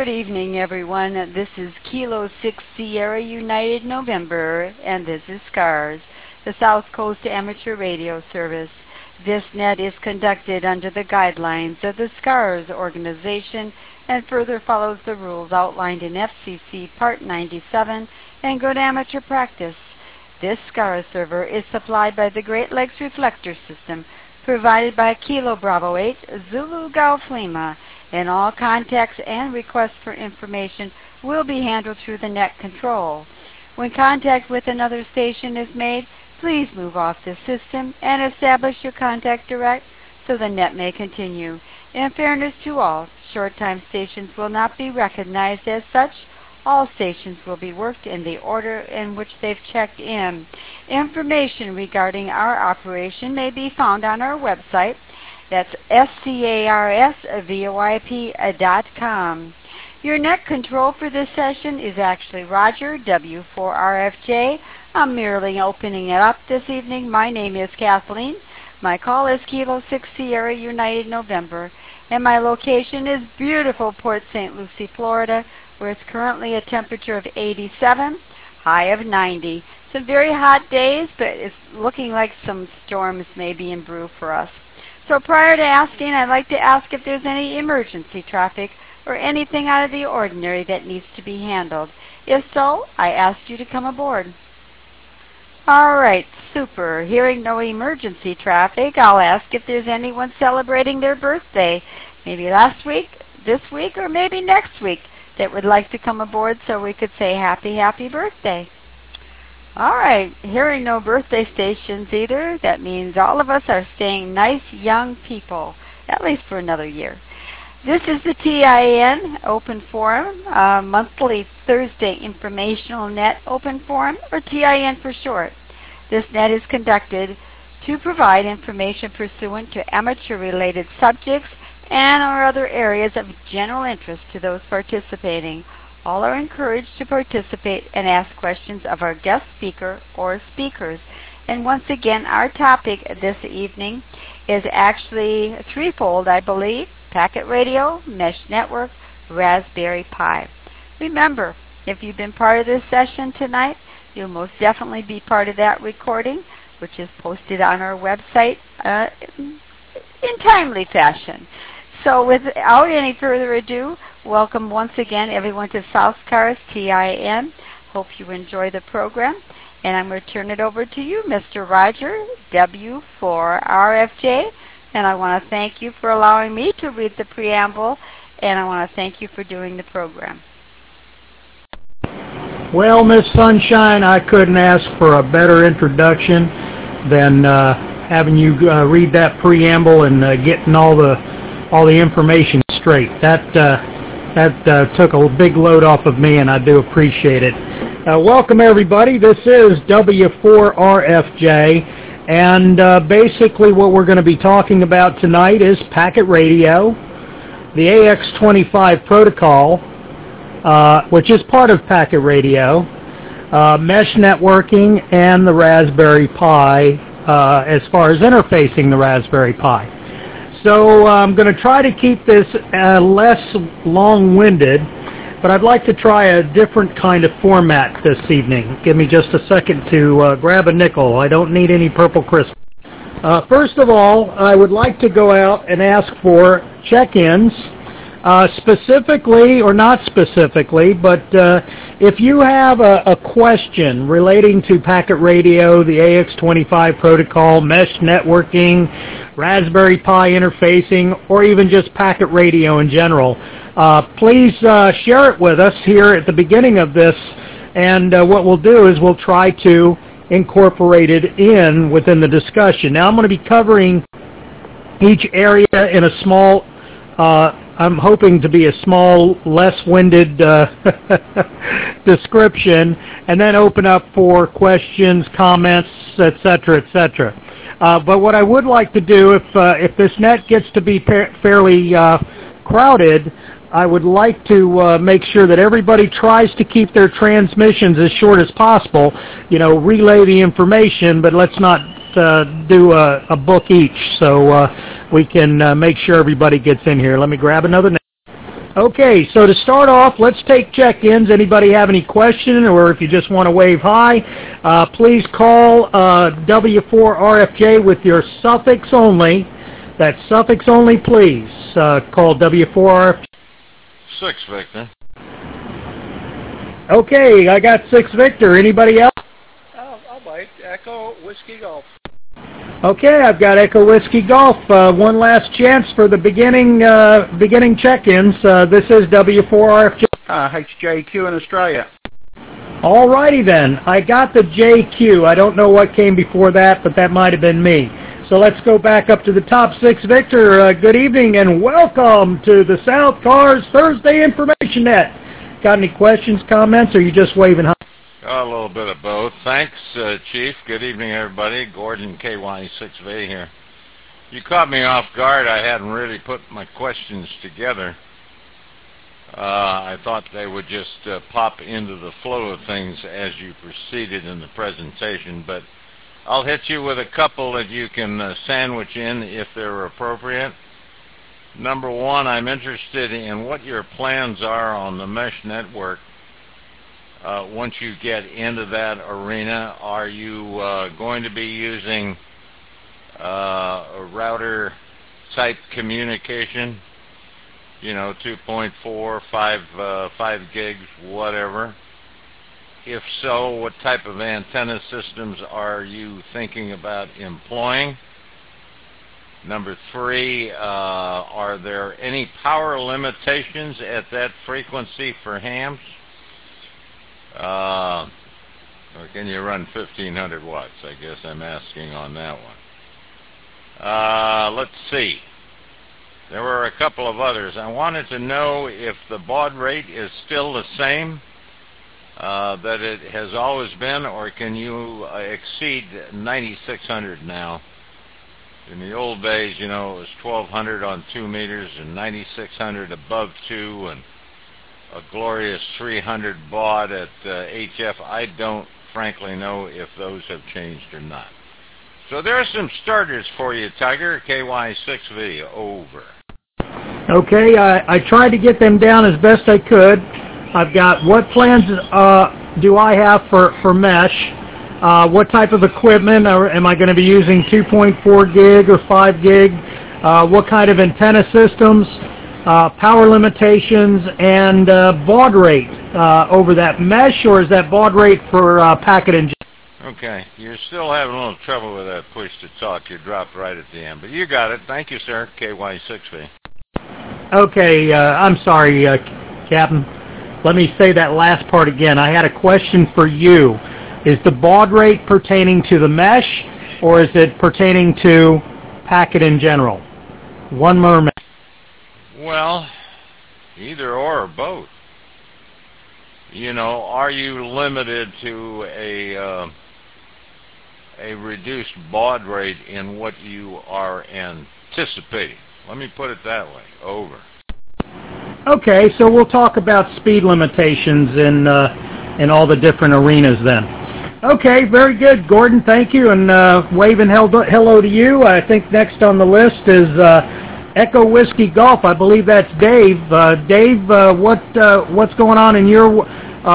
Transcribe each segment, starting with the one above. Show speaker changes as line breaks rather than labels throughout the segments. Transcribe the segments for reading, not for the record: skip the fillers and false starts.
Good evening, everyone. This is Kilo 6 Sierra United November, and this is SCARS, the South Coast Amateur Radio Service. This net is conducted under the guidelines of the SCARS organization and further follows the rules outlined in FCC Part 97 and Good Amateur Practice. This SCARS server is supplied by the Great Lakes Reflector System, provided by Kilo Bravo 8 Zulu Golf Lima, and all contacts and requests for information will be handled through the net control. When contact with another station is made, please move off the system and establish your contact direct so the net may continue. In fairness to all, short-time stations will not be recognized as such. All stations will be worked in the order in which they've checked in. Information regarding our operation may be found on our website. That's SCARSVOIP.com. Your net control for this session is actually Roger, W4RFJ. I'm merely opening it up this evening. My name is Kathleen. My call is Kilo 6 Sierra United November, and my location is beautiful Port St. Lucie, Florida, where it's currently a temperature of 87, high of 90. Some very hot days, but it's looking like some storms may be in brew for us. So prior to asking, I'd like to ask if there's any emergency traffic or anything out of the ordinary that needs to be handled. If so, I ask you to come aboard. All right, super. Hearing no emergency traffic, I'll ask if there's anyone celebrating their birthday, maybe last week, this week, or maybe next week, that would like to come aboard so we could say happy, happy birthday. All right, hearing no birthday stations either, that means all of us are staying nice young people, at least for another year. This is the TIN Open Forum, monthly Thursday informational net open forum, or TIN for short. This net is conducted to provide information pursuant to amateur-related subjects and or other areas of general interest to those participating. All are encouraged to participate and ask questions of our guest speaker or speakers. And once again, our topic this evening is actually threefold, I believe: Packet Radio, Mesh Network, Raspberry Pi. Remember, if you've been part of this session tonight, you'll most definitely be part of that recording, which is posted on our website in timely fashion. So without any further ado, welcome once again everyone to South SCARS TIN. Hope you enjoy the program. And I'm going to turn it over to you, Mr. Roger, W4RFJ. And I want to thank you for allowing me to read the preamble. And I want to thank you for doing the program.
Well, Miss Sunshine, I couldn't ask for a better introduction than having you read that preamble and getting all the information straight. That took a big load off of me, and I do appreciate it. Welcome, everybody. This is W4RFJ, and basically what we're going to be talking about tonight is Packet Radio, the AX25 protocol, which is part of Packet Radio, mesh networking, and the Raspberry Pi as far as interfacing the Raspberry Pi. So I'm going to try to keep this less long-winded, but I'd like to try a different kind of format this evening. Give me just a second to grab a nickel. I don't need any purple crystal. First of all, I would like to go out and ask for check-ins, specifically or not specifically, but if you have a question relating to Packet Radio, the AX25 protocol, mesh networking, Raspberry Pi interfacing, or even just Packet Radio in general, please share it with us here at the beginning of this, and what we'll do is we'll try to incorporate it within the discussion. Now I'm going to be covering each area in a small, I'm hoping to be a small, less-winded description, and then open up for questions, comments, etc., etc. But what I would like to do, if this net gets to be fairly crowded, I would like to make sure that everybody tries to keep their transmissions as short as possible. You know, relay the information, but let's not do a book each, so we can make sure everybody gets in here. Let me grab another net. Okay, so to start off, let's take check-ins. Anybody have any question, or if you just want to wave hi, please call W4RFJ with your suffix only. That's suffix only, please. Call W4RFJ.
6 Victor.
Okay, I got 6 Victor. Anybody else?
I'll bite. Echo Whiskey Golf.
Okay, I've got Echo Whiskey Golf. One last chance for the beginning check-ins. This is W4RFJ.
HJQ in Australia.
All righty then. I got the JQ. I don't know what came before that, but that might have been me. So let's go back up to the top 6. Victor, good evening and welcome to the South Cars Thursday Information Net. Got any questions, comments, or are you just waving hi?
A little bit of both. Thanks, Chief. Good evening, everybody. Gordon, KY6V here. You caught me off guard. I hadn't really put my questions together. I thought they would just pop into the flow of things as you proceeded in the presentation, but I'll hit you with a couple that you can sandwich in if they're appropriate. Number one, I'm interested in what your plans are on the mesh network. Once you get into that arena, are you going to be using a router type communication? You know, 2.4, 5 gigs, whatever. If so, what type of antenna systems are you thinking about employing? Number 3, are there any power limitations at that frequency for hams? Or can you run 1500 watts? I guess I'm asking on that one. Let's see. There were a couple of others. I wanted to know if the baud rate is still the same that it has always been, or can you exceed 9600 now? In the old days, you know, it was 1200 on 2 meters and 9600 above 2 and a glorious 300 baud at HF. I don't frankly know if those have changed or not. So there are some starters for you, Tiger. KY6V, over.
Okay, I tried to get them down as best I could. I've got what plans do I have for mesh? What type of equipment? Am I going to be using 2.4 gig or 5 gig? What kind of antenna systems? Power limitations and baud rate over that mesh, or is that baud rate for packet and...
Okay, you're still having a little trouble with that push to talk. You dropped right at the end, but you got it. Thank you, sir. KY6V.
Okay, I'm sorry, Captain. Let me say that last part again. I had a question for you. Is the baud rate pertaining to the mesh, or is it pertaining to packet in general? One more.
Well, either or both. You know, are you limited to a reduced baud rate in what you are anticipating? Let me put it that way. Over.
Okay, so we'll talk about speed limitations in all the different arenas then. Okay, very good, Gordon. Thank you, and waving hello to you. I think next on the list is Echo Whiskey Golf. I believe that's Dave. Dave, what's going on in your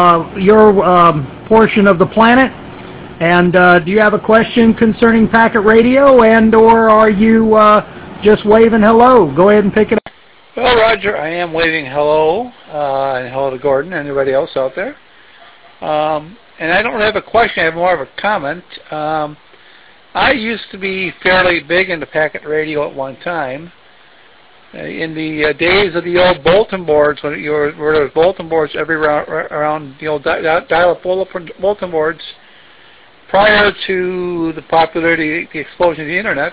portion of the planet? And do you have a question concerning Packet Radio, and or are you just waving hello? Go ahead and pick it up.
Well, Roger, I am waving hello, and hello to Gordon and everybody else out there. And I don't have a question, I have more of a comment. I used to be fairly big into Packet Radio at one time. In the days of the old bulletin boards, when there was bulletin boards around the old dial-up bulletin boards, prior to the popularity, the explosion of the Internet,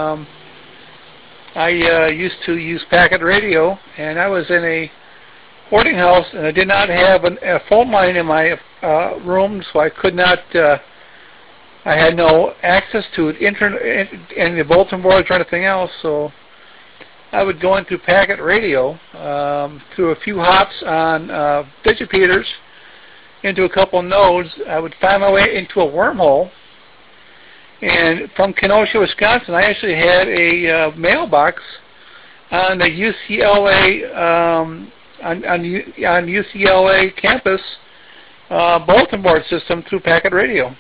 I used to use Packet Radio, and I was in a boarding house, and I did not have a phone line in my room, so I could not. I had no access to internet and the bulletin boards or anything else, so I would go into Packet Radio through a few hops on digipeters into a couple nodes. I would find my way into a wormhole. And from Kenosha, Wisconsin, I actually had a mailbox on the UCLA UCLA campus bulletin board system through Packet Radio,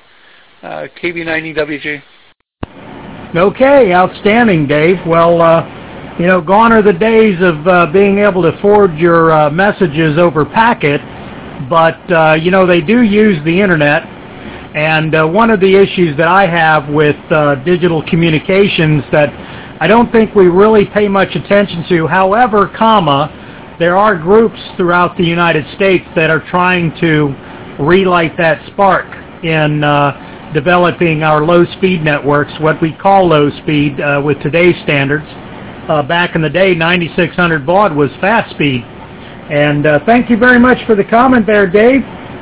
KB90WG.
Okay, outstanding, Dave. Well, gone are the days of being able to forward your messages over packet, but, they do use the Internet, and one of the issues that I have with digital communications that I don't think we really pay much attention to, however, there are groups throughout the United States that are trying to relight that spark in developing our low-speed networks, what we call low-speed with today's standards. Back in the day, 9600 baud was fast speed. And thank you very much for the comment there, Dave.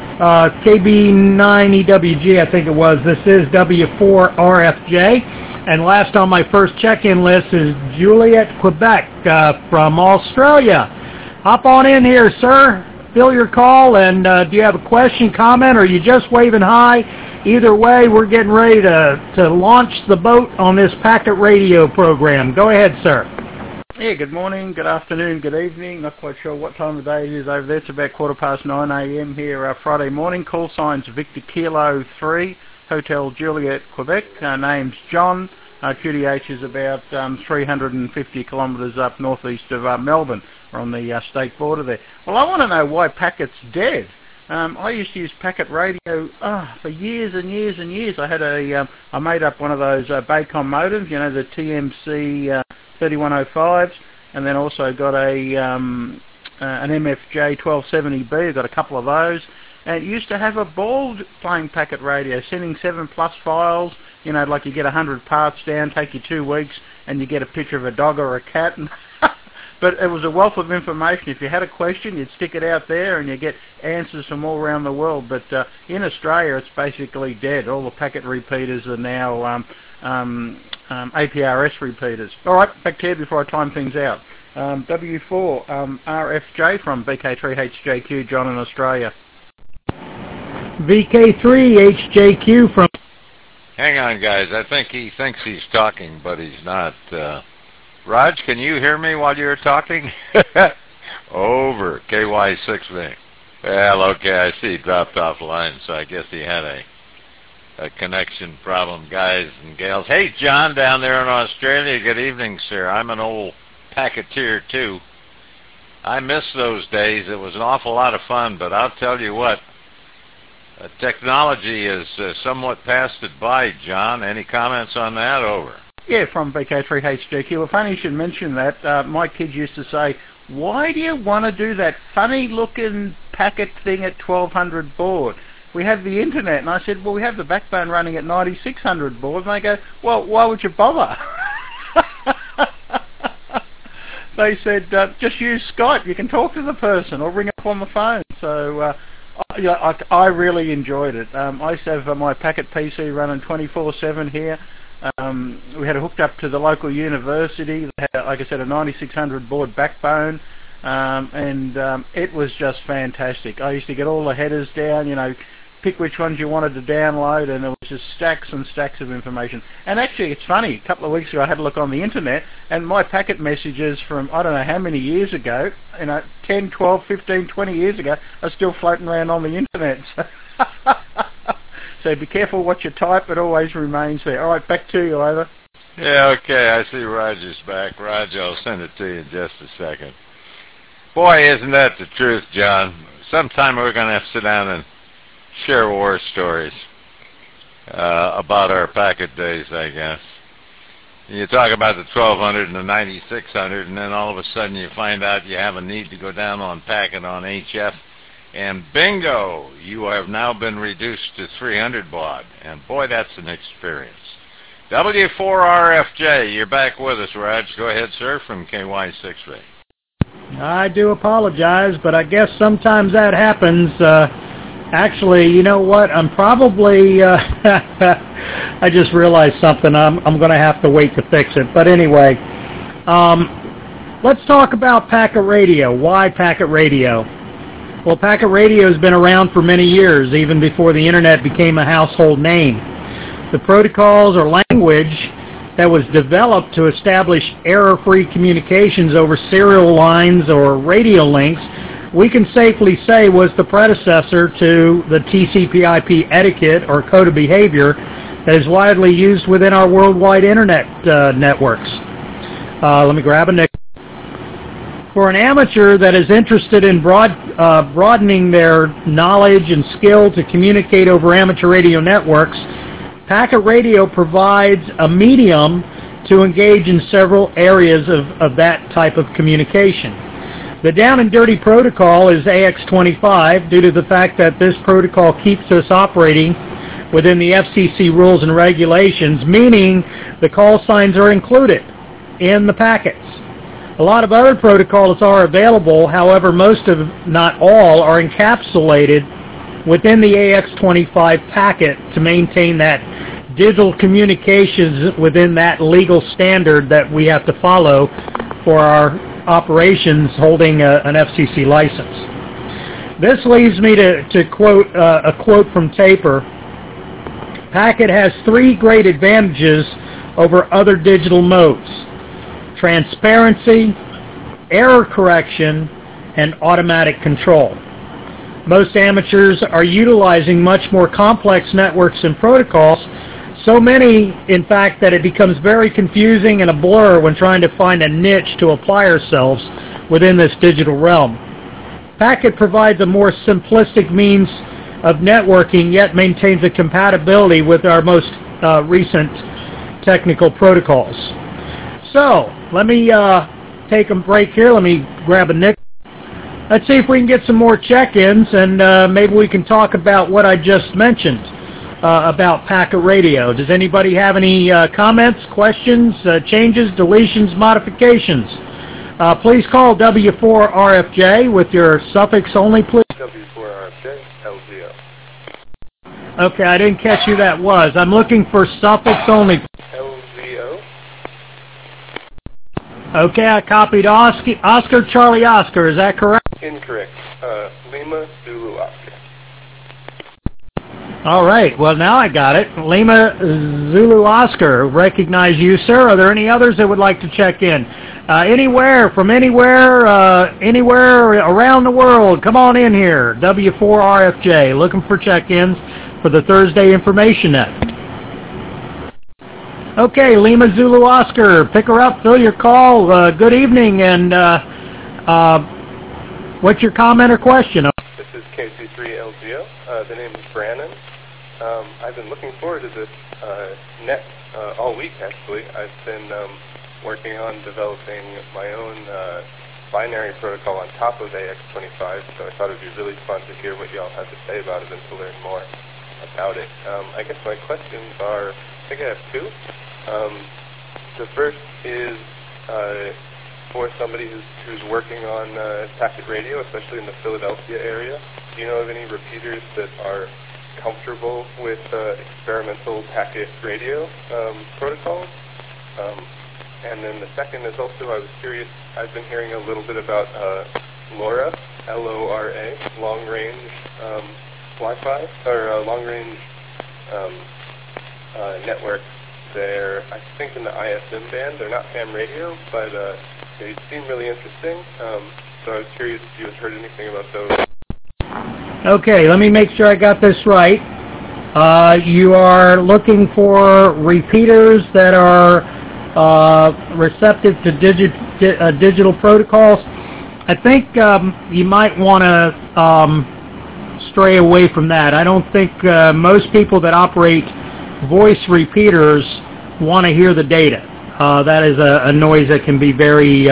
KB9EWG, I think it was. This is W4RFJ. And last on my first check-in list is Juliet, Quebec, from Australia. Hop on in here, sir. Fill your call, and do you have a question, comment, or are you just waving hi? Either way, we're getting ready to launch the boat on this Packet Radio program. Go ahead, sir.
Yeah, good morning, good afternoon, good evening. Not quite sure what time of day it is over there. It's about 9:15 a.m. here Friday morning. Call signs Victor Kilo 3, Hotel Juliet, Quebec. Name's John. QDH is about 350 kilometres up northeast of Melbourne. We're on the state border there. Well, I want to know why Packet's dead. I used to use Packet Radio for years and years and years. I had I made up one of those Baycom modems, the TMC 3105s, and then also got an MFJ 1270B. I got a couple of those, and it used to have a ball playing Packet Radio, sending 7+ files. Like you get 100 parts down, take you 2 weeks, and you get a picture of a dog or a cat. But it was a wealth of information. If you had a question, you'd stick it out there, and you get answers from all around the world. But in Australia, it's basically dead. All the packet repeaters are now APRS repeaters. All right, back to you before I time things out. W4 RFJ from VK3HJQ, John in Australia.
VK3HJQ from...
Hang on, guys. I think he thinks he's talking, but he's not. Raj, can you hear me while you're talking? Over. KY6V. Well, okay, I see he dropped off line, so I guess he had a connection problem, guys and gals. Hey, John, down there in Australia, good evening, sir. I'm an old packeteer, too. I miss those days. It was an awful lot of fun, but I'll tell you what, technology has somewhat passed it by, John. Any comments on that? Over.
Yeah, from VK3HJQ. Well, funny you should mention that. My kids used to say, why do you want to do that funny-looking packet thing at 1200 baud? We have the Internet. And I said, well, we have the backbone running at 9600 baud. And they go, well, why would you bother? They said, just use Skype. You can talk to the person or ring up on the phone. So I really enjoyed it. I used to have my Packet PC running 24/7 here. We had it hooked up to the local university. They had, like I said, a 9600 baud backbone, and it was just fantastic. I used to get all the headers down, pick which ones you wanted to download, and there was just stacks and stacks of information. And actually, it's funny, a couple of weeks ago I had a look on the Internet, and my packet messages from I don't know how many years ago, 10, 12, 15, 20 years ago, are still floating around on the Internet. So be careful what you type. It always remains there. All right, back to you, over.
Yeah, okay. I see Roger's back. Roger, I'll send it to you in just a second. Boy, isn't that the truth, John? Sometime we're going to have to sit down and share war stories about our packet days, I guess. You talk about the 1200 and the 9600, and then all of a sudden you find out you have a need to go down on packet on HF. And bingo, you have now been reduced to 300 baud. And boy, that's an experience. W4RFJ, you're back with us, Raj. Go ahead, sir, from KY6V.
I do apologize, but I guess sometimes that happens. Actually, you know what? I'm probably... I just realized something. I'm going to have to wait to fix it. But anyway, let's talk about Packet Radio. Why Packet Radio? Well, Packet Radio has been around for many years, even before the Internet became a household name. The protocols or language that was developed to establish error-free communications over serial lines or radio links, we can safely say was the predecessor to the TCP/IP etiquette or code of behavior that is widely used within our worldwide internet networks. Let me grab a nickel. For an amateur that is interested in broadening their knowledge and skill to communicate over amateur radio networks, Packet Radio provides a medium to engage in several areas of that type of communication. The down and dirty protocol is AX25 due to the fact that this protocol keeps us operating within the FCC rules and regulations, meaning the call signs are included in the packets. A lot of other protocols are available, however, most of, not all, are encapsulated within the AX25 packet to maintain that digital communications within that legal standard that we have to follow for our operations holding an FCC license. This leads me to quote a quote from Taper. Packet has three great advantages over other digital modes: transparency, error correction, and automatic control. Most amateurs are utilizing much more complex networks and protocols, so many, in fact, that it becomes very confusing and a blur when trying to find a niche to apply ourselves within this digital realm. Packet provides a more simplistic means of networking, yet maintains a compatibility with our most recent technical protocols. So, let me take a break here. Let me grab a nickel. Let's see if we can get some more check-ins, and maybe we can talk about what I just mentioned about Packet Radio. Does anybody have any comments, questions, changes, deletions, modifications? Please call W4RFJ with your suffix only, please.
W4RFJ, LZO.
Okay, I didn't catch who that was. I'm looking for suffix only.
LZO.
Okay, I copied Oscar Charlie Oscar. Is that correct?
Incorrect. Lima Zulu Oscar.
All right. Well, now I got it. Lima Zulu Oscar. Recognize you, sir. Are there any others that would like to check in? Anywhere around the world. Come on in here. W4RFJ. Looking for check-ins for the Thursday Information Net. Okay, Lima Zulu Oscar. Pick her up. Fill your call. Good evening. And what's your comment or question?
This is KC3LZO. The name is Brannon. I've been looking forward to this net all week, actually. I've been working on developing my own binary protocol on top of AX25, so I thought it would be really fun to hear what y'all have to say about it and to learn more about it. I guess my questions are, I think I have two. The first is for somebody who's working on Packet Radio, especially in the Philadelphia area. Do you know of any repeaters that are comfortable with experimental Packet Radio protocols? And then the second is also, I was curious, I've been hearing a little bit about LoRa, L-O-R-A, long-range Wi-Fi, or long-range networks. They're, I think, in the ISM band. They're not ham radio, but they seem really interesting. So I was curious if you had heard anything about those.
Okay, let me make sure I got this right. You are looking for repeaters that are receptive to digital protocols. I think you might want to stray away from that. I don't think most people that operate voice repeaters want to hear the data. That is a noise that can be very,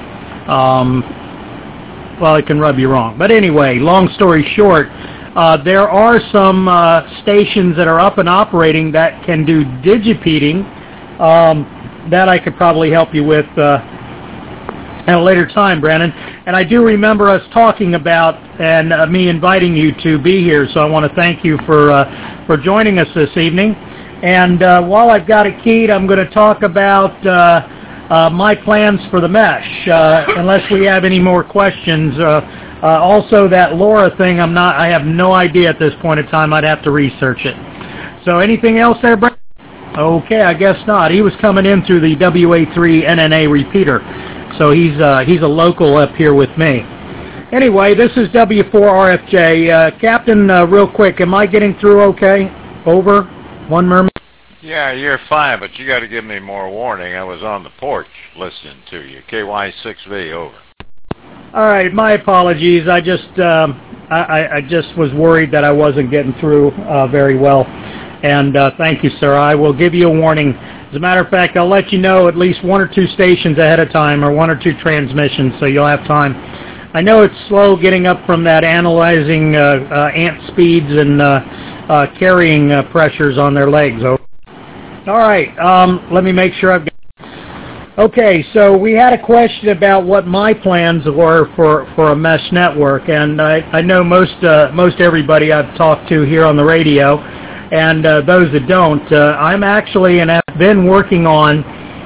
well, it can rub you wrong. But anyway, long story short, there are some stations that are up and operating that can do digipeating. That I could probably help you with at a later time, Brandon. And I do remember us talking about and me inviting you to be here, so I want to thank you for joining us this evening. And while I've got it keyed, I'm going to talk about my plans for the mesh, unless we have any more questions. Also, that LoRa thing, I have no idea at this point in time. I'd have to research it. So anything else there, Brandon? Okay, I guess not. He was coming in through the WA3 NNA repeater, so he's a local up here with me. Anyway, this is W4RFJ. Captain, real quick, am I getting through okay? Over? One merman?
Yeah, you're fine, but you got to give me more warning. I was on the porch listening to you. KY6V, over.
All right, my apologies. I just was worried that I wasn't getting through very well. And thank you, sir. I will give you a warning. As a matter of fact, I'll let you know at least 1 or 2 stations ahead of time, or 1 or 2 transmissions, so you'll have time. I know it's slow getting up from that, analyzing ant speeds and carrying pressures on their legs. All right, let me make sure I've got... Okay, so we had a question about what my plans were for a mesh network, and I know most everybody I've talked to here on the radio, and those that don't, I'm actually and have been working on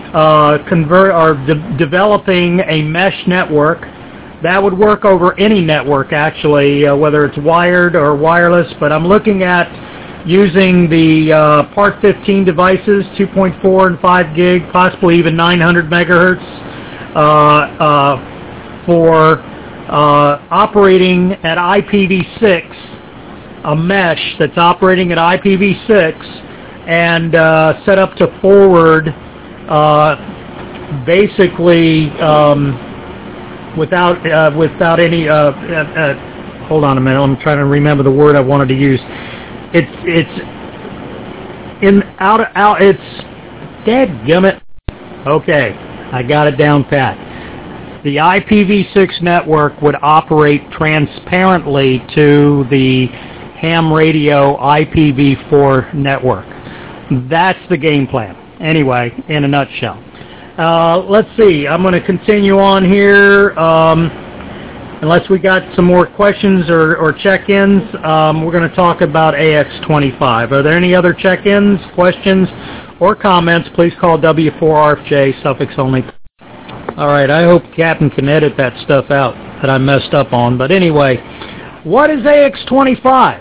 developing a mesh network that would work over any network, actually, whether it's wired or wireless. But I'm looking at using the Part 15 devices, 2.4 and 5 gig, possibly even 900 megahertz, for operating at IPv6, a mesh that's operating at IPv6, and set up to forward basically without any hold on a minute, I'm trying to remember the word I wanted to use. It's dadgummit. Okay, I got it down pat. The IPv6 network would operate transparently to the ham radio IPv4 network. That's the game plan. Anyway, in a nutshell. Let's see. I'm going to continue on here. Unless we got some more questions or check-ins, we're going to talk about AX25. Are there any other check-ins, questions, or comments? Please call W4RFJ, suffix only. All right, I hope Captain can edit that stuff out that I messed up on. But anyway, what is AX25?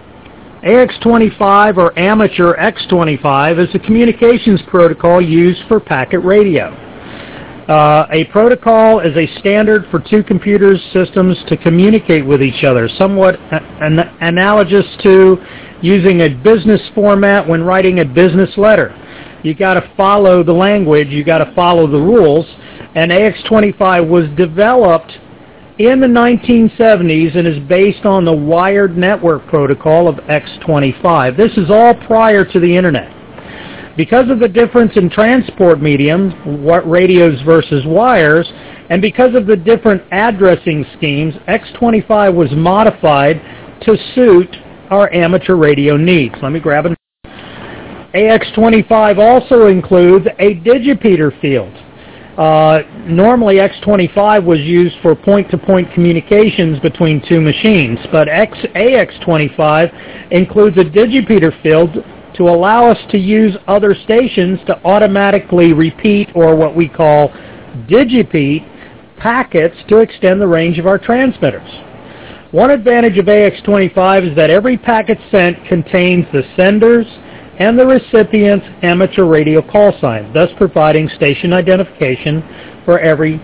AX25, or Amateur X25, is a communications protocol used for packet radio. A protocol is a standard for 2 computer systems to communicate with each other, somewhat analogous to using a business format when writing a business letter. You got to follow the language, you got to follow the rules, and AX25 was developed in the 1970s and is based on the wired network protocol of X25. This is all prior to the Internet. Because of the difference in transport mediums, radios versus wires, and because of the different addressing schemes, X25 was modified to suit our amateur radio needs. Let me grab it. AX25 also includes a digipeater field. Normally, X25 was used for point-to-point communications between 2 machines, but AX25 includes a digipeater field to allow us to use other stations to automatically repeat, or what we call digipeat, packets to extend the range of our transmitters. One advantage of AX25 is that every packet sent contains the sender's and the recipient's amateur radio call sign, thus providing station identification for every...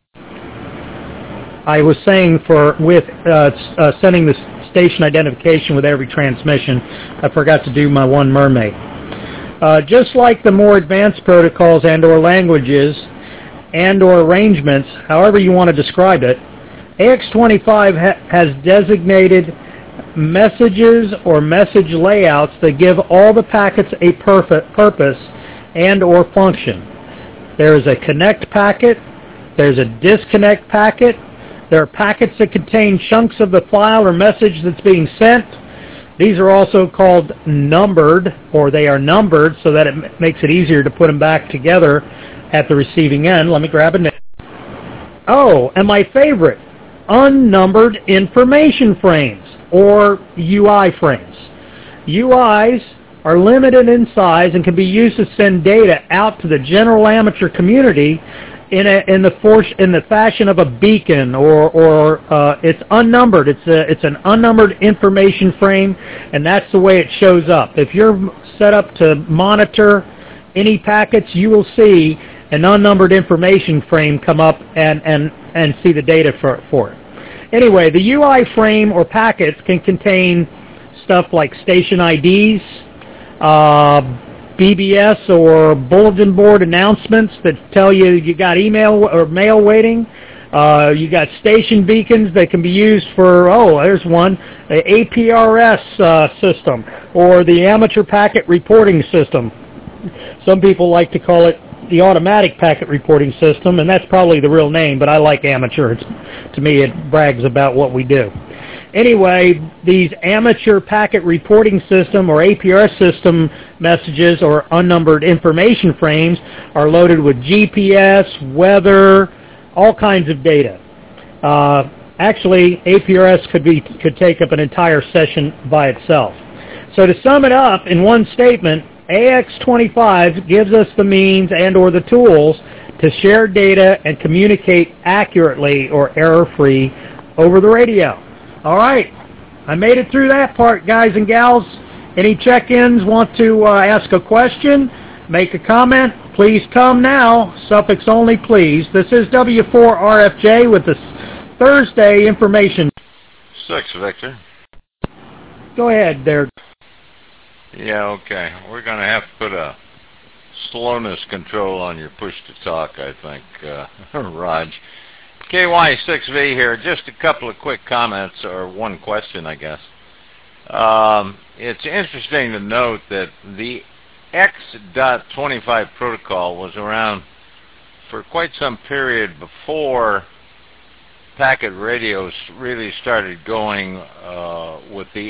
I was saying sending the station identification with every transmission. I forgot to do my one mermaid. Just like the more advanced protocols and or languages and or arrangements, however you want to describe it, AX25 has designated messages or message layouts that give all the packets a purpose and or function. There is a connect packet, there's a disconnect packet, there are packets that contain chunks of the file or message that's being sent. These are also called numbered, or they are numbered so that it makes it easier to put them back together at the receiving end. Let me grab a name. Oh, and my favorite, unnumbered information frames, or UI frames. UIs are limited in size and can be used to send data out to the general amateur community in the fashion of a beacon, or it's unnumbered. It's an unnumbered information frame, and that's the way it shows up. If you're set up to monitor any packets, you will see an unnumbered information frame come up and see the data for it. Anyway, the UI frame or packets can contain stuff like station IDs, BBS or bulletin board announcements that tell you got email or mail waiting. You got station beacons that can be used for, there's one, the APRS system, or the amateur packet reporting system. Some people like to call it the automatic packet reporting system, and that's probably the real name, but I like amateur. To me, it brags about what we do. Anyway, these amateur packet reporting system or APRS system messages or unnumbered information frames are loaded with GPS, weather, all kinds of data. Actually, APRS could take up an entire session by itself. So to sum it up in one statement, AX25 gives us the means and or the tools to share data and communicate accurately or error-free over the radio. All right, I made it through that part, guys and gals. Any check-ins, want to ask a question, make a comment, please come now. Suffix only, please. This is W4RFJ with the Thursday information.
6, Victor.
Go ahead there.
Yeah, okay. We're going to have to put a slowness control on your push-to-talk, I think, Raj. KY6V here. Just a couple of quick comments, or one question, I guess. It's interesting to note that the X.25 protocol was around for quite some period before packet radios really started going with the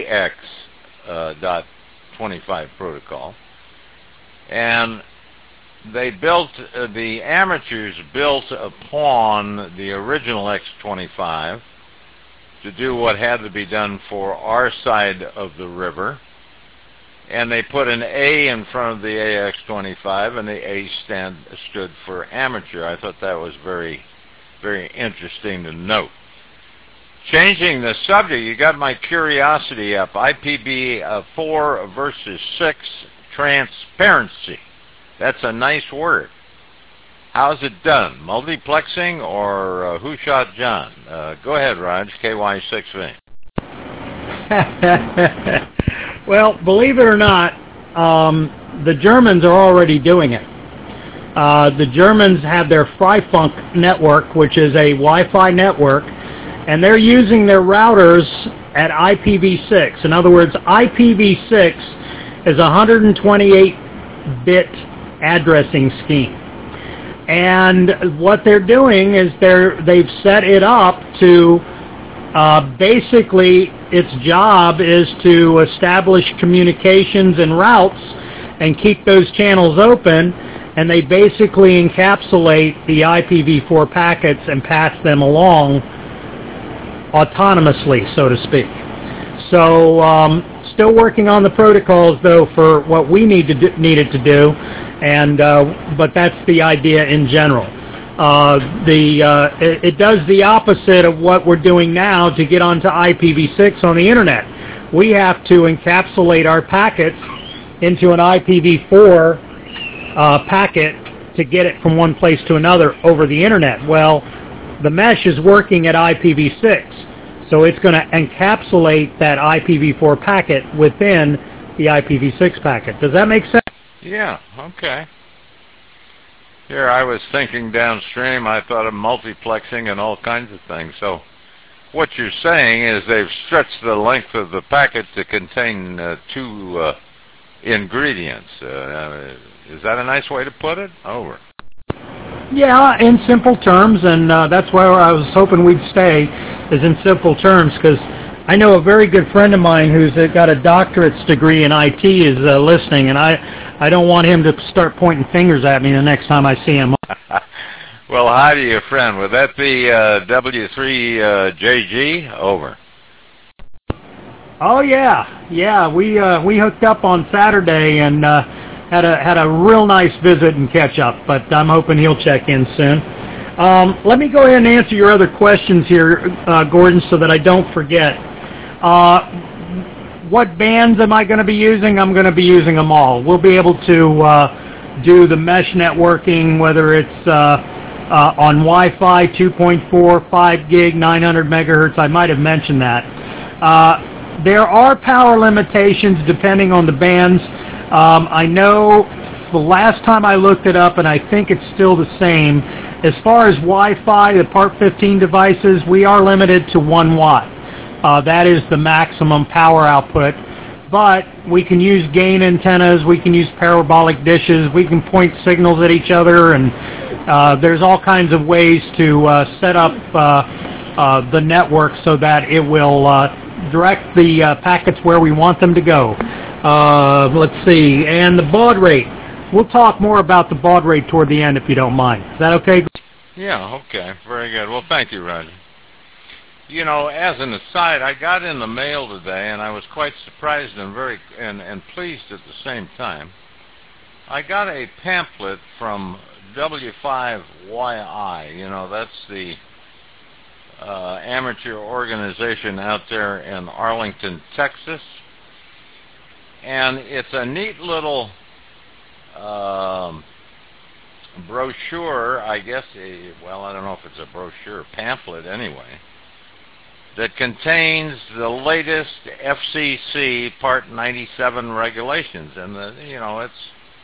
AX.25 protocol. And they built, the amateurs built upon the original X25 to do what had to be done for our side of the river. And they put an A in front of the AX25, and the A stood for amateur. I thought that was very, very interesting to note. Changing the subject, you got my curiosity up. IPv4 versus 6 transparency. That's a nice word. How's it done? Multiplexing or Who Shot John? Go ahead, Raj, KY6V.
Well, believe it or not, the Germans are already doing it. The Germans have their Freifunk network, which is a Wi-Fi network, and they're using their routers at IPv6. In other words, IPv6 is a 128-bit addressing scheme. And what they're doing is they've set it up to basically its job is to establish communications and routes and keep those channels open, and they basically encapsulate the IPv4 packets and pass them along autonomously, so to speak. So still working on the protocols, though, for what we needed to do, and but that's the idea in general. It does the opposite of what we're doing now to get onto IPv6 on the Internet. We have to encapsulate our packets into an IPv4 packet to get it from one place to another over the Internet. Well, the mesh is working at IPv6, so it's going to encapsulate that IPv4 packet within the IPv6 packet. Does that make sense?
Yeah, okay. Here, I was thinking downstream, I thought of multiplexing and all kinds of things. So what you're saying is they've stretched the length of the packet to contain two ingredients. Is that a nice way to put it? Over.
Yeah, in simple terms, and that's where I was hoping we'd stay, is in simple terms, because I know a very good friend of mine who's got a doctorate's degree in IT is listening, and I don't want him to start pointing fingers at me the next time I see him.
Well, hi to your friend. Would that be W3JG? Over.
Oh, yeah. Yeah, we hooked up on Saturday, and had a real nice visit and catch up, but I'm hoping he'll check in soon. Let me go ahead and answer your other questions here, Gordon, so that I don't forget. What bands am I going to be using? I'm going to be using them all. We'll be able to do the mesh networking, whether it's on Wi-Fi 2.4, 5 gig, 900 megahertz. I might have mentioned that. There are power limitations depending on the bands. I know the last time I looked it up, and I think it's still the same, as far as Wi-Fi, the Part 15 devices, we are limited to 1 watt. That is the maximum power output. But we can use gain antennas, we can use parabolic dishes, we can point signals at each other, and there's all kinds of ways to set up the network so that it will direct the packets where we want them to go. Let's see, and the baud rate. We'll talk more about the baud rate toward the end if you don't mind. Is that okay?
Yeah, okay. Very good. Well, thank you, Roger. You know, as an aside, I got in the mail today, and I was quite surprised and very and pleased at the same time. I got a pamphlet from W5YI. You know, that's the amateur organization out there in Arlington, Texas. And it's a neat little brochure, I guess. Well, I don't know if it's a brochure, pamphlet anyway, that contains the latest FCC Part 97 regulations. And, you know, it's,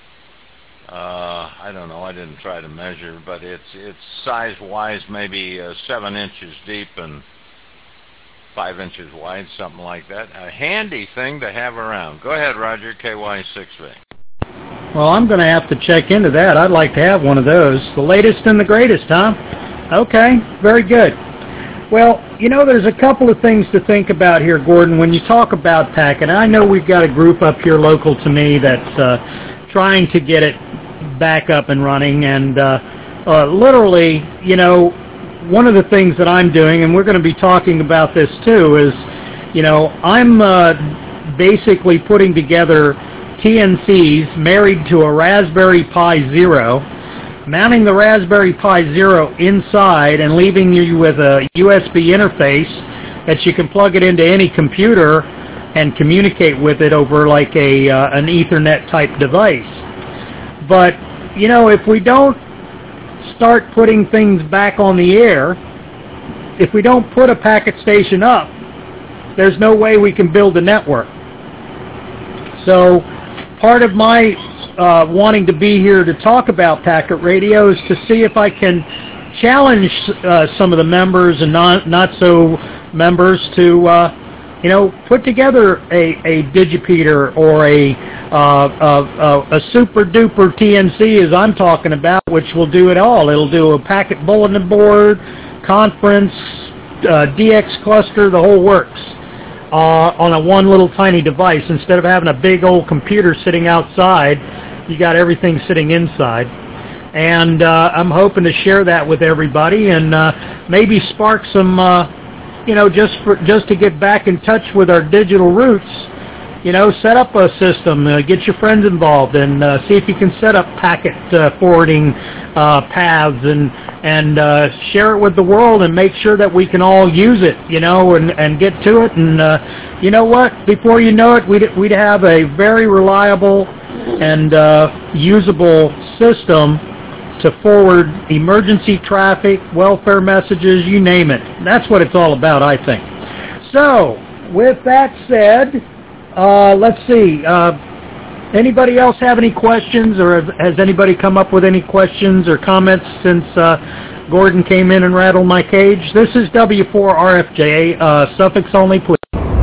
I don't know, I didn't try to measure, but it's size-wise maybe 7 inches deep and 5 inches wide, something like that. A handy thing to have around. Go ahead, Roger, KY6V.
Well, I'm going to have to check into that. I'd like to have one of those. The latest and the greatest, huh? Okay, very good. Well, you know, there's a couple of things to think about here, Gordon, when you talk about packet. I know we've got a group up here local to me that's trying to get it back up and running, and literally, you know, one of the things that I'm doing, and we're going to be talking about this too, is, you know, I'm basically putting together TNCs married to a Raspberry Pi Zero, mounting the Raspberry Pi Zero inside and leaving you with a USB interface that you can plug it into any computer and communicate with it over like an Ethernet type device. But, you know, if we don't start putting things back on the air, if we don't put a packet station up, there's no way we can build a network. So part of my wanting to be here to talk about packet radio is to see if I can challenge some of the members and not so members to you know, put together a digipeater or a super duper TNC, as I'm talking about, which will do it all. It'll do a packet bulletin board, conference, DX cluster, the whole works, on a one little tiny device. Instead of having a big old computer sitting outside, you got everything sitting inside. And I'm hoping to share that with everybody and maybe spark some, you know, just to get back in touch with our digital roots. You know, set up a system, get your friends involved, and see if you can set up packet forwarding paths and share it with the world and make sure that we can all use it, you know, and get to it. And you know what? Before you know it, we'd have a very reliable and usable system to forward emergency traffic, welfare messages, you name it. That's what it's all about, I think. So, with that said, let's see. Anybody else have any questions, or has anybody come up with any questions or comments since Gordon came in and rattled my cage? This is W4RFJ, suffix only, please.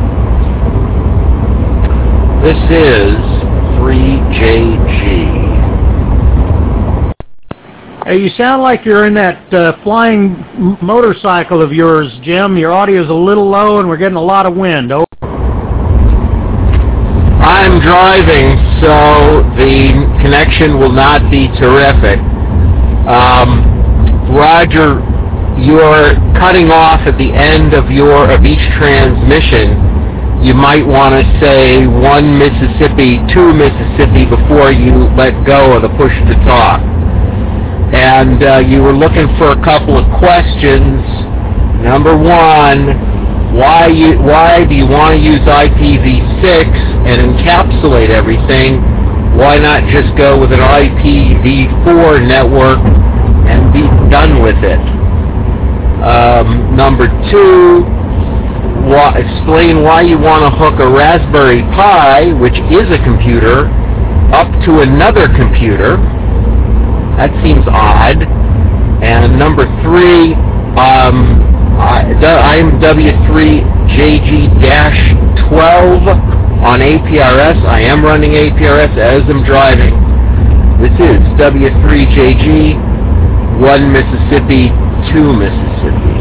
This is 3JG.
Hey, you sound like you're in that flying motorcycle of yours, Jim. Your audio's a little low, and we're getting a lot of wind. Oh.
I'm driving, so the connection will not be terrific. Roger, you're cutting off at the end of each transmission, you might want to say 1 Mississippi, 2 Mississippi before you let go of the push to talk. And you were looking for a couple of questions. Number one, why do you want to use IPv6 and encapsulate everything? Why not just go with an IPv4 network and be done with it? Number two, explain why you want to hook a Raspberry Pi, which is a computer, up to another computer. That seems odd. And number three, I'm W3JG-12 on APRS. I am running APRS as I'm driving. This is W3JG, 1 Mississippi, 2 Mississippi.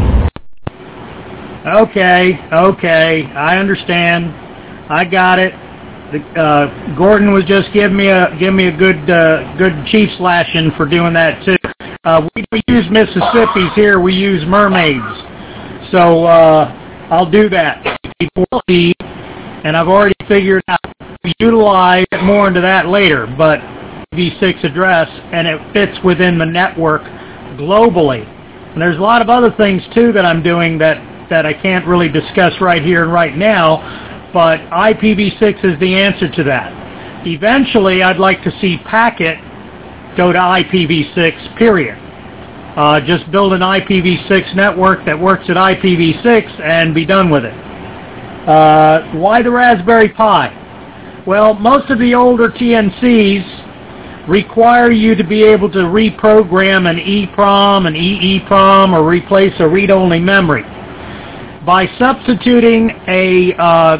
Okay, I understand. I got it. Gordon was just giving me a good chief slashing for doing that too. We don't use Mississippis here. We use mermaids. So I'll do that. And I've already figured out to utilize more into that later. But V6 address, and it fits within the network globally. And there's a lot of other things too that I'm doing that I can't really discuss right here and right now, but IPv6 is the answer to that. Eventually, I'd like to see Packet go to IPv6, period. Just build an IPv6 network that works at IPv6 and be done with it. Why the Raspberry Pi? Well, most of the older TNCs require you to be able to reprogram an EEPROM, an EEPROM, or replace a read-only memory. By substituting a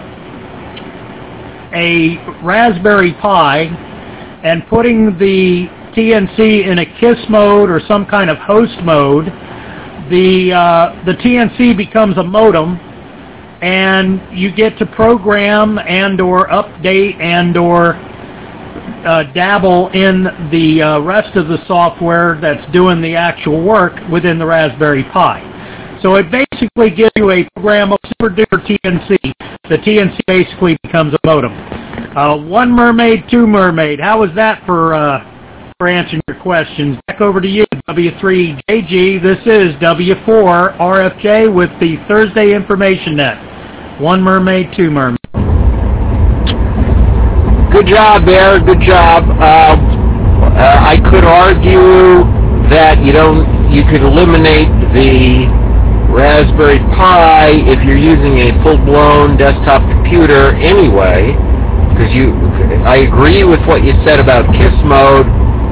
Raspberry Pi and putting the TNC in a KISS mode or some kind of host mode, the TNC becomes a modem, and you get to program and or update and or dabble in the rest of the software that's doing the actual work within the Raspberry Pi. So it basically gives you a programmable super duper TNC. The TNC basically becomes a modem. 1 mermaid, 2 mermaid. How was that for answering your questions? Back over to you, W3JG. This is W4RFJ with the Thursday Information Net. 1 mermaid, 2 mermaid.
Good job, Bear. Good job. I could argue that you could eliminate the Raspberry Pi if you're using a full-blown desktop computer anyway, because I agree with what you said about KISS mode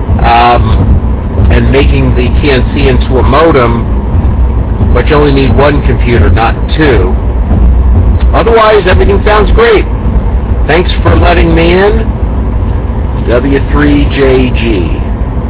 and making the TNC into a modem, but you only need 1 computer, not 2. Otherwise, everything sounds great. Thanks for letting me in. W3JG.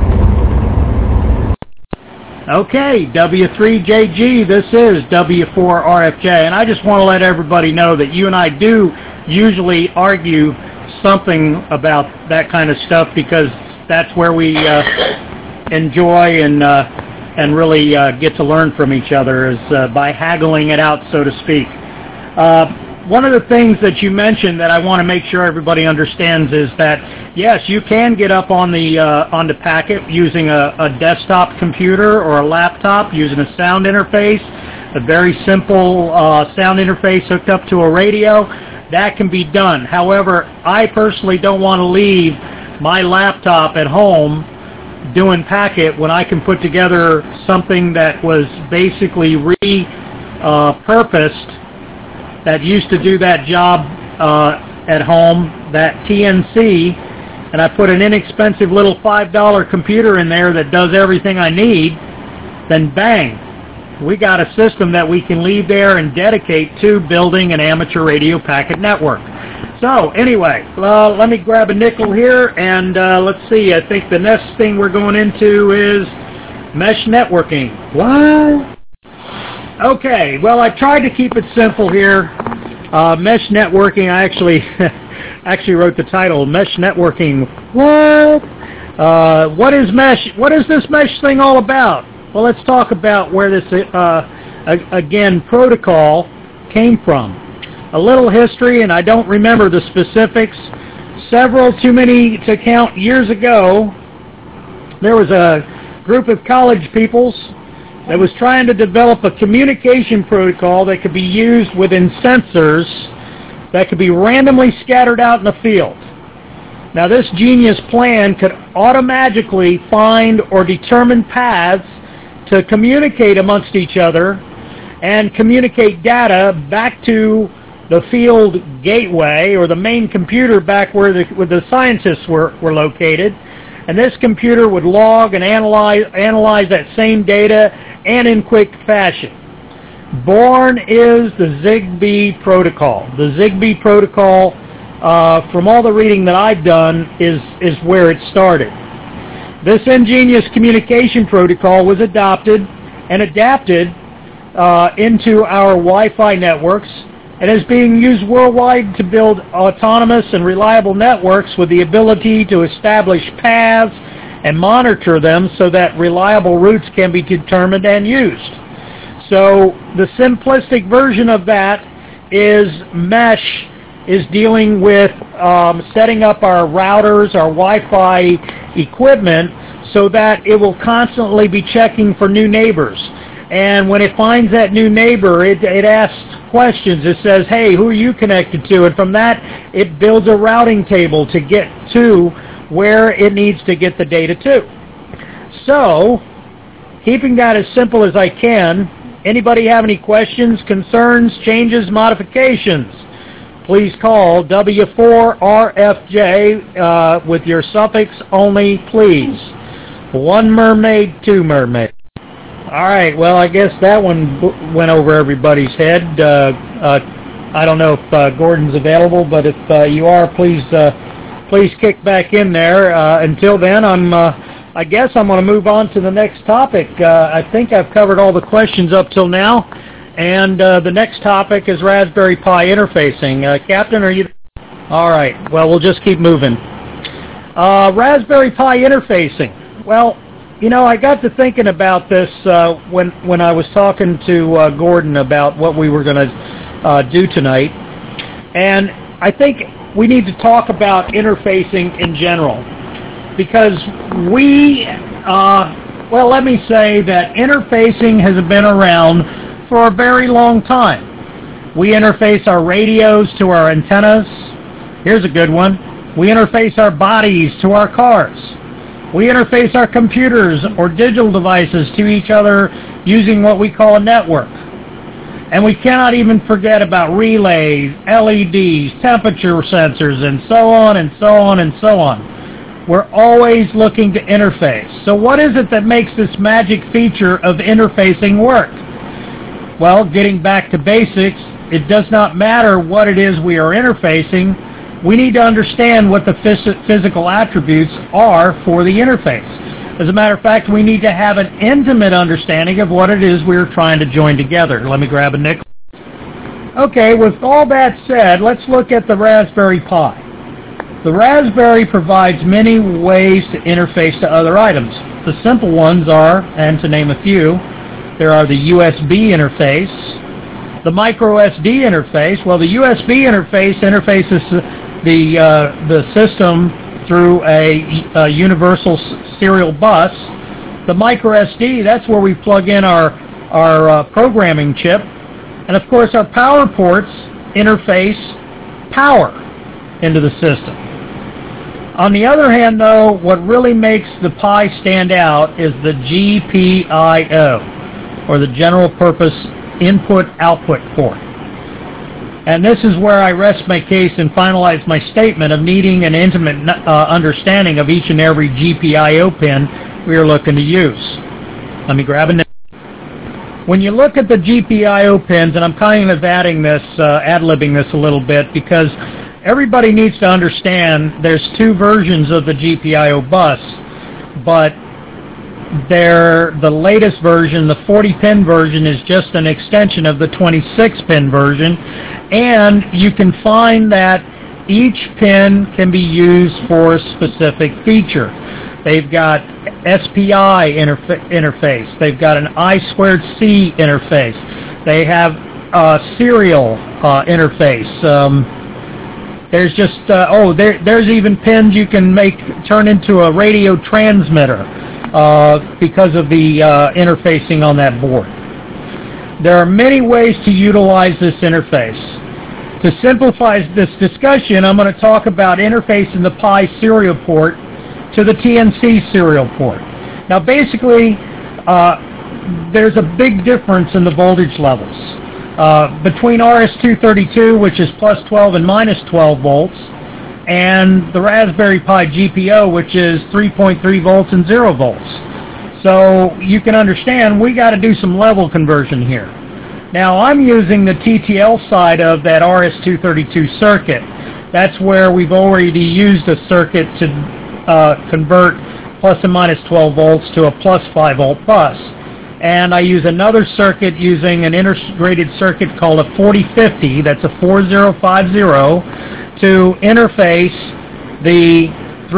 Okay, W3JG, this is W4RFJ, and I just want to let everybody know that you and I do usually argue something about that kind of stuff because that's where we enjoy and really get to learn from each other is by haggling it out, so to speak. One of the things that you mentioned that I want to make sure everybody understands is that, yes, you can get up on the onto Packet using a desktop computer or a laptop using a sound interface, a very simple sound interface hooked up to a radio. That can be done. However, I personally don't want to leave my laptop at home doing Packet when I can put together something that was basically repurposed that used to do that job at home, that TNC, and I put an inexpensive little $5 computer in there that does everything I need, then bang, we got a system that we can leave there and dedicate to building an amateur radio packet network. So, anyway, let me grab a nickel here, and let's see, I think the next thing we're going into is mesh networking. What? Okay, well, I tried to keep it simple here. Mesh networking, I actually wrote the title, Mesh Networking. What? What is mesh? What is this mesh thing all about? Well, let's talk about where this, again, protocol came from. a little history, and I don't remember the specifics. Several, too many to count, years ago, there was a group of college peoples that was trying to develop a communication protocol that could be used within sensors that could be randomly scattered out in the field. Now, this genius plan could automatically find or determine paths to communicate amongst each other and communicate data back to the field gateway or the main computer back where the scientists were located. And this computer would log and analyze that same data and in quick fashion. Born is the ZigBee protocol. The ZigBee protocol, from all the reading that I've done, is where it started. This ingenious communication protocol was adopted and adapted into our Wi-Fi networks and is being used worldwide to build autonomous and reliable networks with the ability to establish paths and monitor them so that reliable routes can be determined and used. So the simplistic version of that is Mesh is dealing with setting up our routers, our Wi-Fi equipment, so that it will constantly be checking for new neighbors. And when it finds that new neighbor, it asks questions. It says, hey, who are you connected to? And from that, it builds a routing table to get to where it needs to get the data to. So, keeping that as simple as I can, anybody have any questions, concerns, changes, modifications? Please call W4RFJ with your suffix only, please. 1 mermaid, 2 mermaid. All right, well, I guess that one went over everybody's head. I don't know if Gordon's available, but if you are, please kick back in there. Until then, I guess I'm going to move on to the next topic. I think I've covered all the questions up till now, and the next topic is Raspberry Pi interfacing. Captain, are you? All right, well, we'll just keep moving. Raspberry Pi interfacing. Well, you know, I got to thinking about this when I was talking to Gordon about what we were going to do tonight, and I think we need to talk about interfacing in general, because well, let me say that interfacing has been around for a very long time. We interface our radios to our antennas. Here's a good one. We interface our bodies to our cars. We interface our computers or digital devices to each other using what we call a network. And we cannot even forget about relays, LEDs, temperature sensors, and so on and so on and so on. We're always looking to interface. So what is it that makes this magic feature of interfacing work? Well, getting back to basics, it does not matter what it is we are interfacing. We need to understand what the physical attributes are for the interface. As a matter of fact, we need to have an intimate understanding of what it is we're trying to join together. Let me grab a nickel. Okay, with all that said, let's look at the Raspberry Pi. The Raspberry provides many ways to interface to other items. The simple ones are, and to name a few, there are the USB interface, the micro SD interface. Well, the USB interface interfaces the system through a universal serial bus. The micro SD, that's where we plug in our programming chip. And of course our power ports interface power into the system. On the other hand, though, what really makes the Pi stand out is the GPIO, or the General Purpose Input-Output Port. And this is where I rest my case and finalize my statement of needing an intimate understanding of each and every GPIO pin we are looking to use. Let me grab a nickel. When you look at the GPIO pins, and I'm kind of ad-libbing this a little bit, because everybody needs to understand there's two versions of the GPIO bus, but the latest version, the 40-pin version, is just an extension of the 26-pin version, and you can find that each pin can be used for a specific feature. They've got SPI interface. They've got an I2C interface. They have serial interface. There's just there's even pins you can turn into a radio transmitter because of the interfacing on that board. There are many ways to utilize this interface. To simplify this discussion, I'm going to talk about interfacing the Pi serial port to the TNC serial port. Now basically, there's a big difference in the voltage levels between RS-232, which is plus 12 and minus 12 volts, and the Raspberry Pi GPO, which is 3.3 volts and 0 volts. So you can understand we got to do some level conversion here. Now I'm using the TTL side of that RS-232 circuit. That's where we've already used a circuit to convert plus and minus 12 volts to a plus 5 volt bus. And I use another circuit using an integrated circuit called a 4050, that's a 4050, to interface the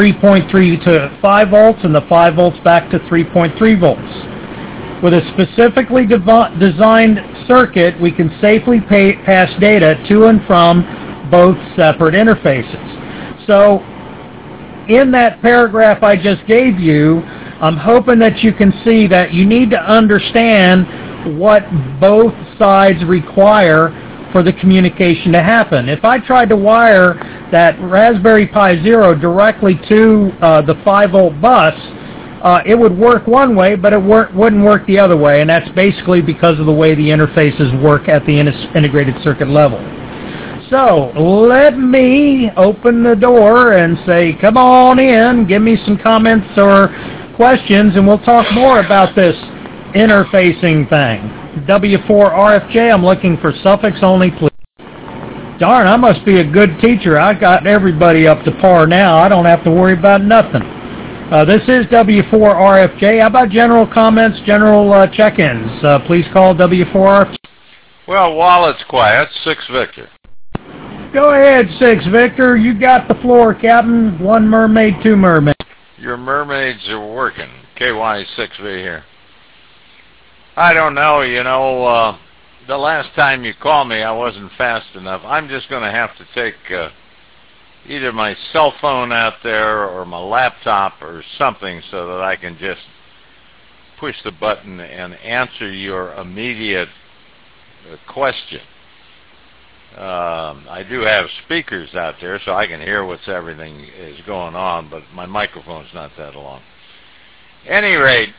3.3 to 5 volts and the 5 volts back to 3.3 volts. With a specifically designed circuit, we can safely pass data to and from both separate interfaces. So, in that paragraph I just gave you, I'm hoping that you can see that you need to understand what both sides require for the communication to happen. If I tried to wire that Raspberry Pi Zero directly to the 5-volt bus, it would work one way, but it wouldn't work the other way, and that's basically because of the way the interfaces work at the integrated circuit level. So, let me open the door and say, come on in, give me some comments or questions, and we'll talk more about this interfacing thing. W4RFJ, I'm looking for suffix only, please. Darn, I must be a good teacher. I got everybody up to par now. I don't have to worry about nothing. This is W4RFJ. How about general comments, general check-ins? Please call W4RFJ.
Well, while it's quiet, 6 Victor.
Go ahead, 6 Victor. You got the floor, Captain. 1 mermaid, 2 mermaid.
Your mermaids are working. KY6V here. I don't know, the last time you called me, I wasn't fast enough. I'm just going to have to take either my cell phone out there or my laptop or something so that I can just push the button and answer your immediate question. I do have speakers out there so I can hear everything is going on, but my microphone's not that long. Any rate,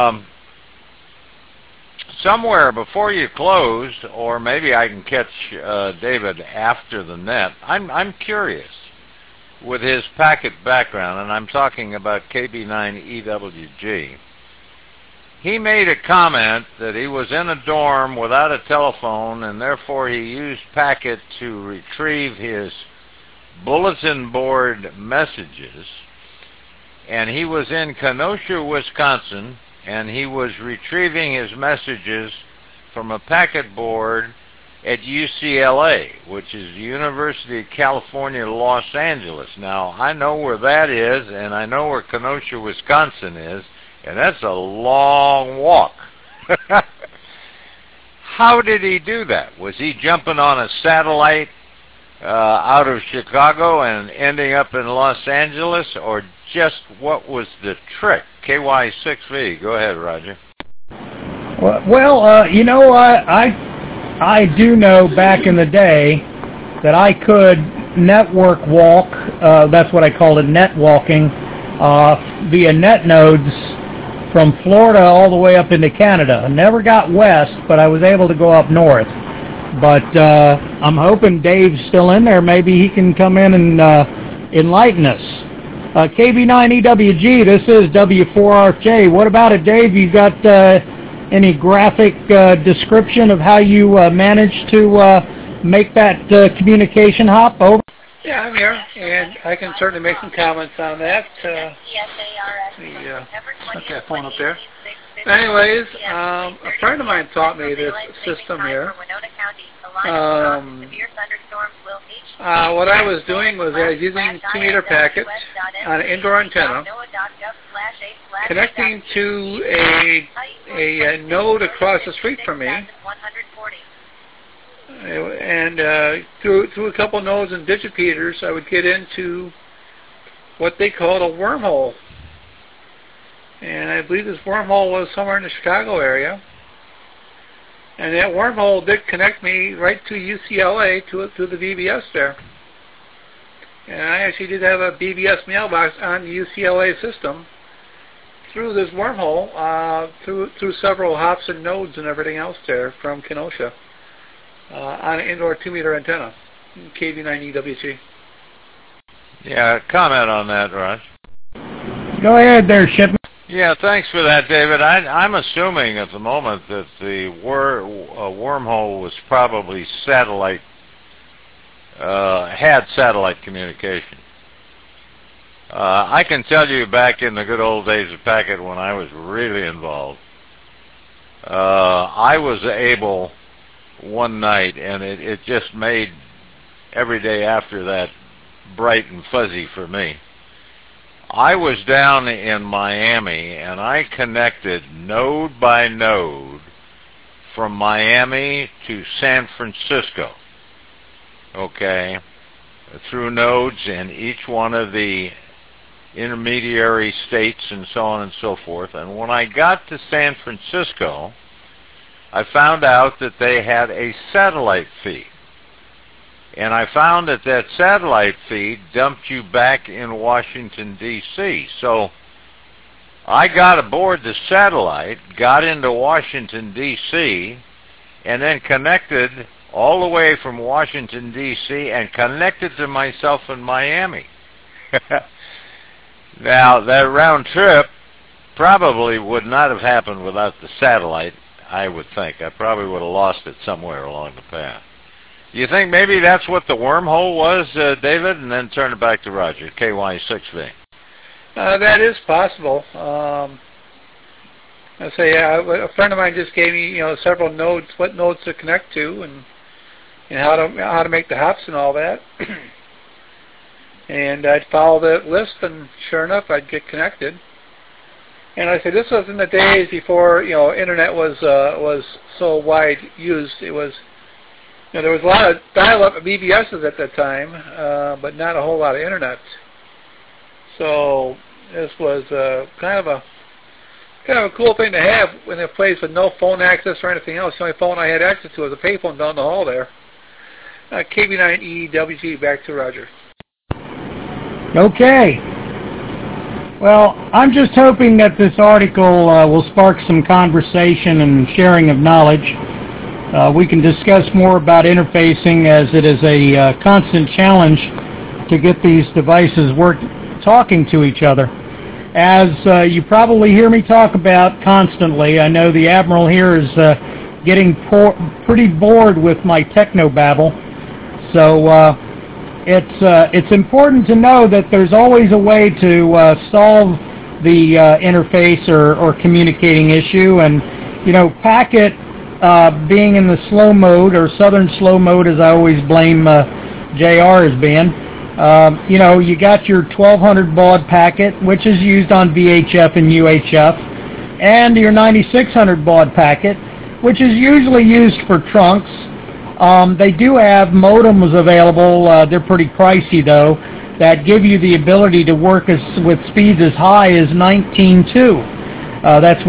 somewhere before you close, or maybe I can catch David after the net, I'm curious with his packet background, and I'm talking about KB9EWG. He made a comment that he was in a dorm without a telephone, and therefore he used Packet to retrieve his bulletin board messages. And he was in Kenosha, Wisconsin, and he was retrieving his messages from a packet board at UCLA, which is the University of California, Los Angeles. Now, I know where that is, and I know where Kenosha, Wisconsin is, and that's a long walk. How did he do that? Was he jumping on a satellite out of Chicago and ending up in Los Angeles, or just what was the trick? KY6V, go ahead, Roger.
Well, I do know back in the day that I could network walk, that's what I called it, net walking, via net nodes from Florida all the way up into Canada. I never got west, but I was able to go up north. But I'm hoping Dave's still in there. Maybe he can come in and enlighten us. KB9EWG, this is W4RFJ. What about it, Dave? You got any graphic description of how you managed to make that communication hop over?
Yeah, I'm here, and I can certainly make some comments on that. Put that phone up there. Anyways, a friend of mine taught me this system here. What I was doing was I was using 2-meter packets on an indoor antenna, connecting to a node across the street from me. And through a couple nodes and digipeters, I would get into what they called a wormhole. And I believe this wormhole was somewhere in the Chicago area. And that wormhole did connect me right to UCLA, to the BBS there. And I actually did have a BBS mailbox on the UCLA system through this wormhole, through several hops and nodes and everything else there from Kenosha, on an indoor 2-meter antenna, KV9EWG.
Yeah, comment on that, Raj.
Go ahead there, Shipman.
Yeah, thanks for that, David. I'm assuming at the moment that the wormhole was probably satellite, had satellite communication. I can tell you back in the good old days of Packet when I was really involved, I was able one night, and it just made every day after that bright and fuzzy for me. I was down in Miami, and I connected node by node from Miami to San Francisco, okay, through nodes in each one of the intermediary states and so on and so forth. And when I got to San Francisco, I found out that they had a satellite feed. And I found that that satellite feed dumped you back in Washington, D.C. So I got aboard the satellite, got into Washington, D.C., and then connected all the way from Washington, D.C., and connected to myself in Miami. Now, that round trip probably would not have happened without the satellite, I would think. I probably would have lost it somewhere along the path. Do you think maybe that's what the wormhole was, David? And then turn it back to Roger, KY6V.
That is possible. I say, a friend of mine just gave me, several nodes, what nodes to connect to, and how to make the hops and all that. And I'd follow that list, and sure enough, I'd get connected. And I say, this was in the days before internet was so wide used. It was. There was a lot of dial-up BBSs at that time, but not a whole lot of internet. So this was kind of a cool thing to have in a place with no phone access or anything else. The only phone I had access to was a payphone down the hall there. KV9EWG, back to Roger.
Okay. Well, I'm just hoping that this article will spark some conversation and sharing of knowledge. We can discuss more about interfacing, as it is a constant challenge to get these devices talking to each other. As you probably hear me talk about constantly, I know the Admiral here is getting pretty bored with my technobabble. So it's important to know that there's always a way to solve the interface or communicating issue. And, Packet, being in the slow mode, or southern slow mode, as I always blame JR as being, you got your 1200 baud packet, which is used on VHF and UHF, and your 9600 baud packet, which is usually used for trunks. They do have modems available. They're pretty pricey, though, that give you the ability to work with speeds as high as 19.2. That's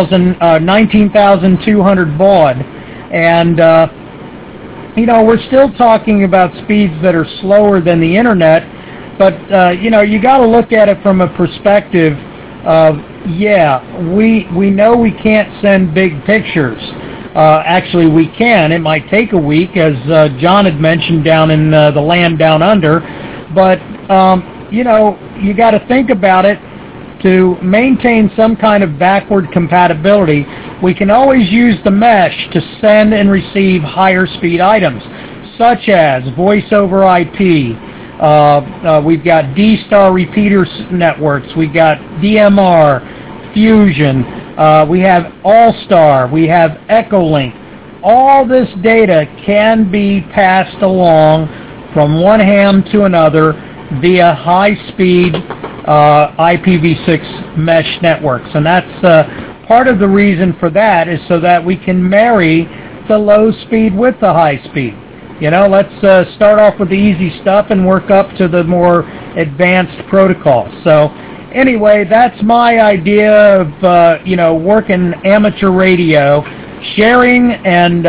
19,200 baud. And, we're still talking about speeds that are slower than the internet, but, you got to look at it from a perspective of, we know we can't send big pictures. Actually, we can. It might take a week, as John had mentioned down in the land down under, but, you got to think about it. To maintain some kind of backward compatibility, we can always use the mesh to send and receive higher speed items, such as voice over IP. We've got D-Star repeater networks. We've got DMR, Fusion. We have All-Star. We have Echolink. All this data can be passed along from one ham to another via high-speed IPv6 mesh networks. And that's part of the reason for that is so that we can marry the low speed with the high speed. Let's start off with the easy stuff and work up to the more advanced protocols. So anyway, that's my idea of, working amateur radio, sharing and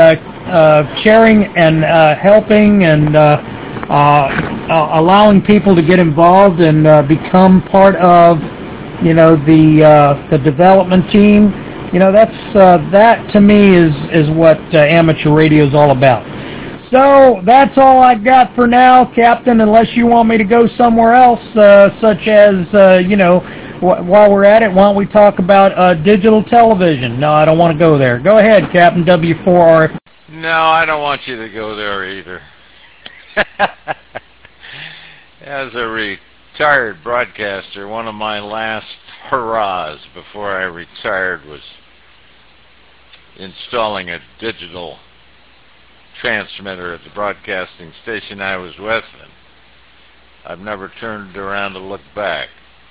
helping and allowing people to get involved and become part of, the development team. That to me is what amateur radio is all about. So that's all I got for now, Captain, unless you want me to go somewhere else, such as, while we're at it, why don't we talk about digital television? No, I don't want to go there. Go ahead, Captain W4R.
No, I don't want you to go there either. As a retired broadcaster, one of my last hurrahs before I retired was installing a digital transmitter at the broadcasting station I was with, and I've never turned around to look back.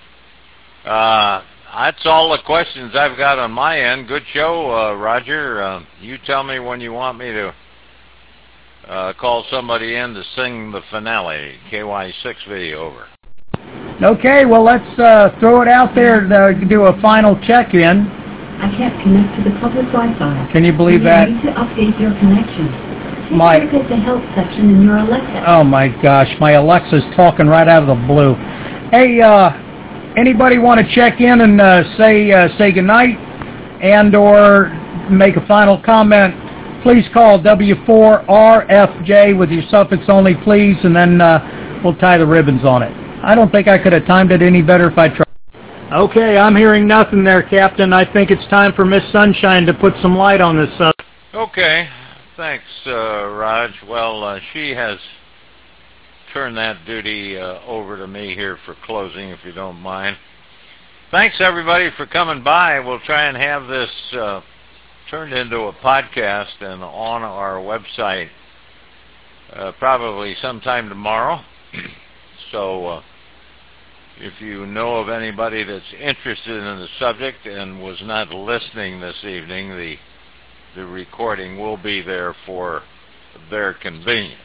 That's all the questions I've got on my end. Good show, Roger. You tell me when you want me to call somebody in to sing the finale. KY6V, over.
Okay, well, let's throw it out there to do a final check-in.
I can't connect to the public Wi-Fi.
Can you believe that?
You need to update your connection. Take a look at the help section in your Alexa.
Oh, my gosh. My Alexa's talking right out of the blue. Hey, anybody want to check in and say goodnight and or make a final comment? Please call W4RFJ with your suffix only, please, and then we'll tie the ribbons on it. I don't think I could have timed it any better if I tried. Okay, I'm hearing nothing there, Captain. I think it's time for Miss Sunshine to put some light on this subject.
Okay, thanks, Raj. Well, she has turned that duty over to me here for closing, if you don't mind. Thanks, everybody, for coming by. We'll try and have this turned into a podcast and on our website probably sometime tomorrow. So if you know of anybody that's interested in the subject and was not listening this evening, the recording will be there for their convenience.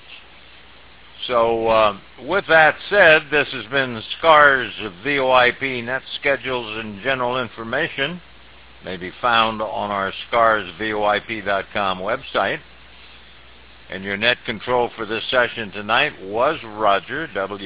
So with that said, this has been SCAR's VoIP net schedules and general information. May be found on our scarsvoip.com website. And your net control for this session tonight was Roger,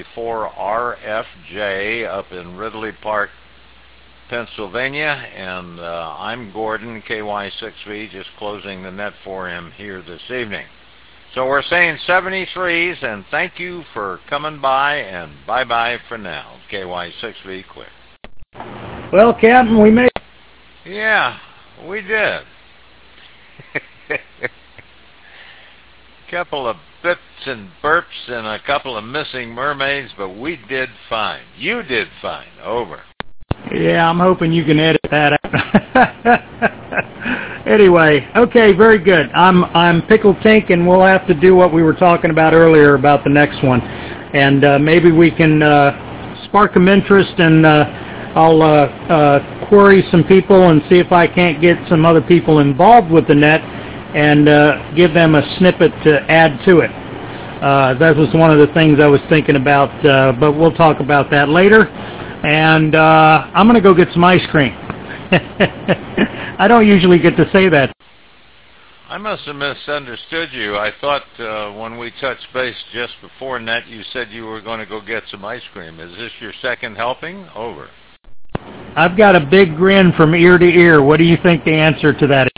W4RFJ, up in Ridley Park, Pennsylvania. And I'm Gordon, KY6V, just closing the net for him here this evening. So we're saying 73s, and thank you for coming by, and bye-bye for now. KY6V, clear.
Well, Captain, we made...
Yeah, we did. Couple of bits and burps and a couple of missing mermaids, but we did fine. You did fine. Over.
Yeah, I'm hoping you can edit that out. Anyway, okay, very good. I'm Pickle Tink, and we'll have to do what we were talking about earlier about the next one. And maybe we can spark some interest, and I'll query some people and see if I can't get some other people involved with the net and give them a snippet to add to it. That was one of the things I was thinking about, but we'll talk about that later. And I'm going to go get some ice cream. I don't usually get to say that.
I must have misunderstood you. I thought when we touched base just before net, you said you were going to go get some ice cream. Is this your second helping? Over.
I've got a big grin from ear to ear. What do you think the answer to that is?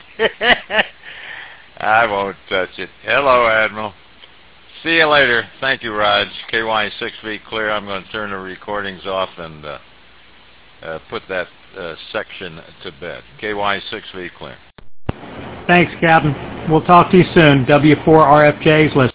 I won't touch it. Hello, Admiral. See you later. Thank you, Raj. KY6V clear. I'm going to turn the recordings off and put that section to bed. KY6V clear.
Thanks, Captain. We'll talk to you soon. W4RFJ's list.